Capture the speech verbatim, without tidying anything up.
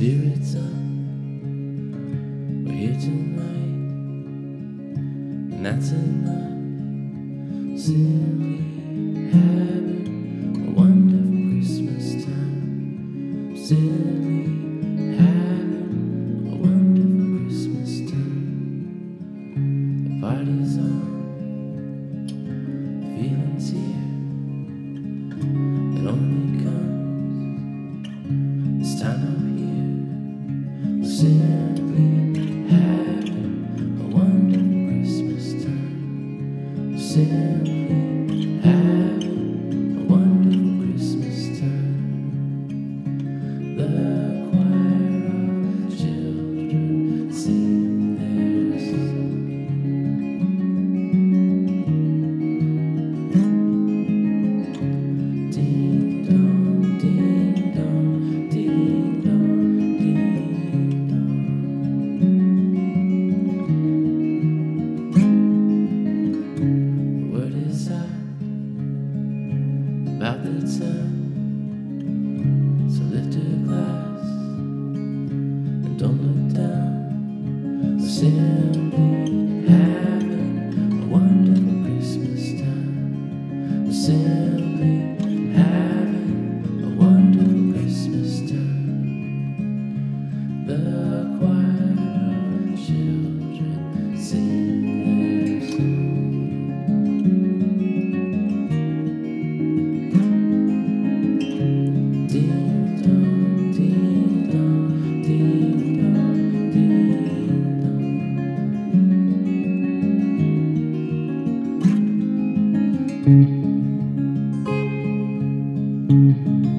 spirits up, we're here tonight, and that's enough. Simply having a wonderful Christmas time. Simply having a wonderful Christmas time. The party's on, the feeling's here. It only comes this time of year. We're simply having a wonderful Christmas time. We're simply having a wonderful Christmas time. The choir of children sing their song. Ding dong, ding dong, ding dong, ding dong. The word is out about the time, so lift a glass and don't look down. We're simply having a wonderful Christmas time. We're simply having a wonderful Christmas time. The choir of children sing their song. Ding dong, ding dong, ding dong, ding dong.